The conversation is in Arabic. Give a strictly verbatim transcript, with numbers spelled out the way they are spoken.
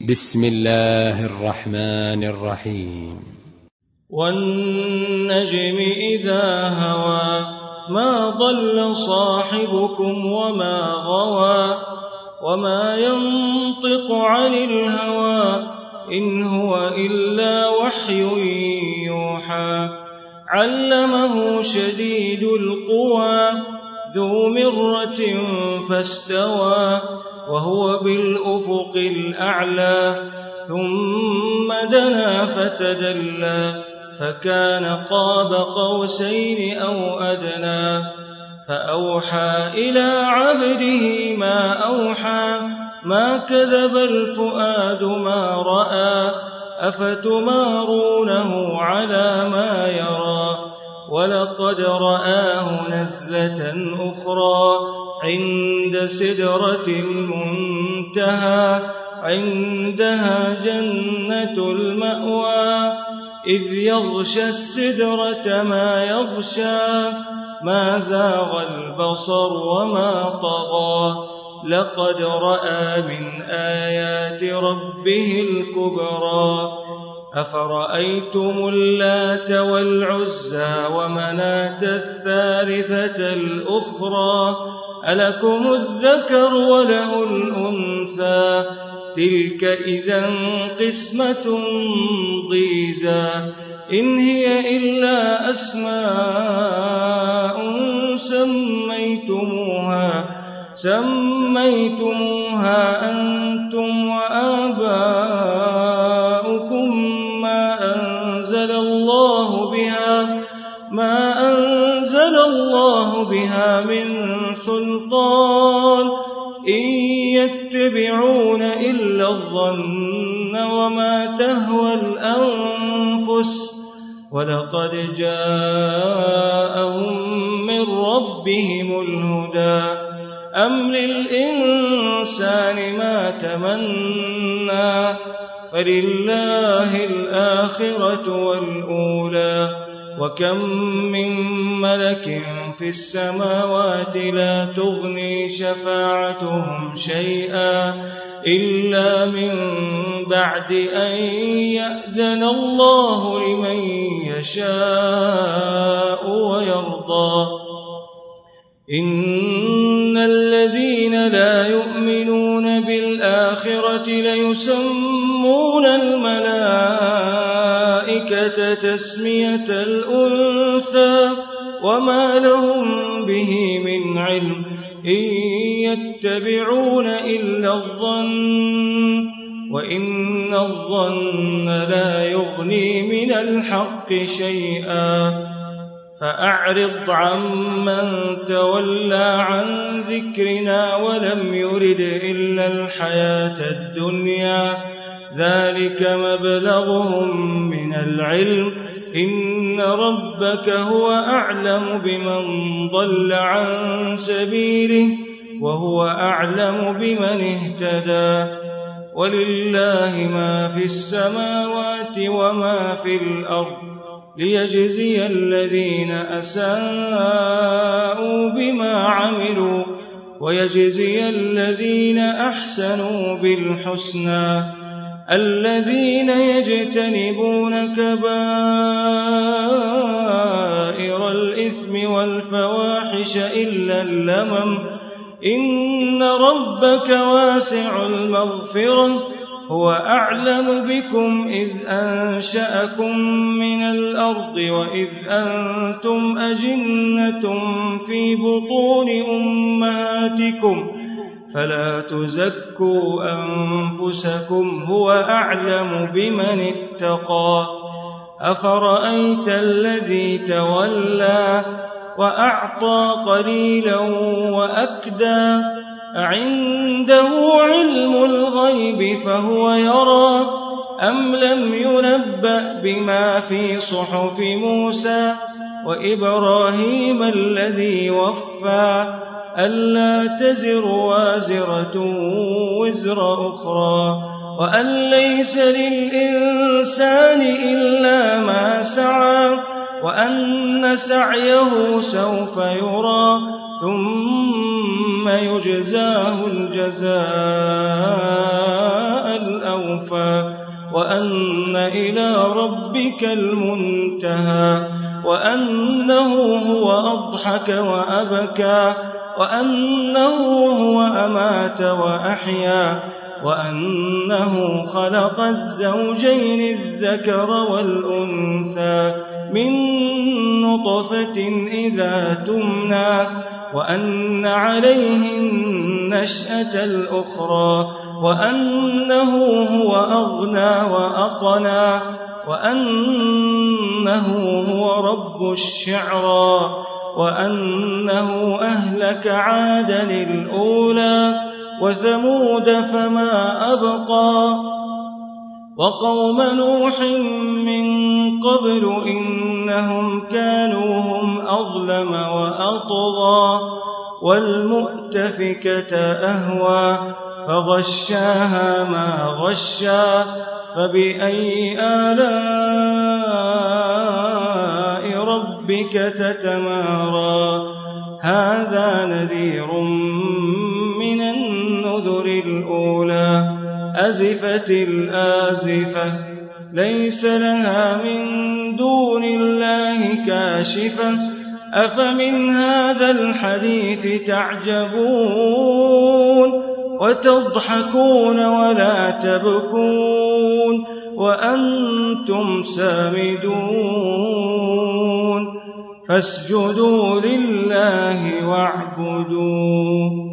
بسم الله الرحمن الرحيم. والنجم إذا هوى ما ضل صاحبكم وما غوى وما ينطق عن الهوى إن هو إلا وحي يوحى علمه شديد القوى ذو مرة فاستوى وهو بالأفق الأعلى ثم دنا فتدلى فكان قاب قوسين أو أدنى فأوحى إلى عبده ما أوحى ما كذب الفؤاد ما رأى أفتمارونه على ما يرى ولقد رآه نزلة أخرى عند سدرة المنتهى عندها جنة المأوى إذ يغشى السدرة ما يغشى ما زاغ البصر وما طغى لقد رأى من آيات ربه الكبرى أفرأيتم اللات والعزى ومناة الثالثة الأخرى ألكم الذكر وله الأنثى تلك إذا قسمة ضيزى إن هي إلا أسماء سميتموها سميتموها أنتم وآباؤكم ما أنزل الله بها ما أنزل الله بها من سلطان إن يتبعون إلا الظن وما تهوى الأنفس ولقد جاءهم من ربهم الهدى أم للإنسان ما تمنى فلله الآخرة والأولى وكم من ملك في السماوات لا تغني شفاعتهم شيئا إلا من بعد أن يأذن الله لمن يشاء ويرضى إن الذين لا يؤمنون بالآخرة ليسمون الملائكة تسمية الأنثى وما لهم به من علم إن يتبعون إلا الظن وإن الظن لا يغني من الحق شيئا فأعرض عمن تولى عن ذكرنا ولم يرد إلا الحياة الدنيا ذلك مبلغهم من العلم إن ربك هو أعلم بمن ضل عن سبيله وهو أعلم بمن اهتدى ولله ما في السماوات وما في الأرض ليجزي الذين أساءوا بما عملوا ويجزي الذين أحسنوا بالحسنى الذين يجتنبون كبائر الإثم والفواحش إلا اللمم إن ربك واسع المغفرة هو أعلم بكم إذ أنشأكم من الأرض وإذ أنتم أجنة في بطون أمهاتكم فلا تزكوا أنفسكم هو أعلم بمن اتقى أفرأيت الذي تولى وأعطى قليلا وأكدى عنده علم الغيب فهو يرى أم لم ينبأ بما في صحف موسى وإبراهيم الذي وفى ألا تزر وازرة وزر أخرى وأن ليس للإنسان إلا ما سعى وأن سعيه سوف يرى ثم يجزاه الجزاء الأوفى أوفى وأن إلى ربك المنتهى وأنه هو أضحك وأبكى وأنه هو أمات وأحيا وأنه خلق الزوجين الذكر والأنثى من نطفة إذا تمنى وأن عليه النشأة الأخرى وأنه هو أغنى وأقنى وأنه هو رب الشعرى وأنه أهلك عادا الأولى وثمود فما أبقى وقوم نوح من قبل إنهم كانوا هم أظلم وأطغى والمؤتفكة أهوى فغشاها ما غشا فبأي آلاء ربك تتمارى هذا نذير من النذر الأولى أزفت الآزفة ليس لها من دون الله كاشفة أفمن هذا الحديث تعجبون وتضحكون ولا تبكون وأنتم سامدون فاسجدوا لله واعبدوا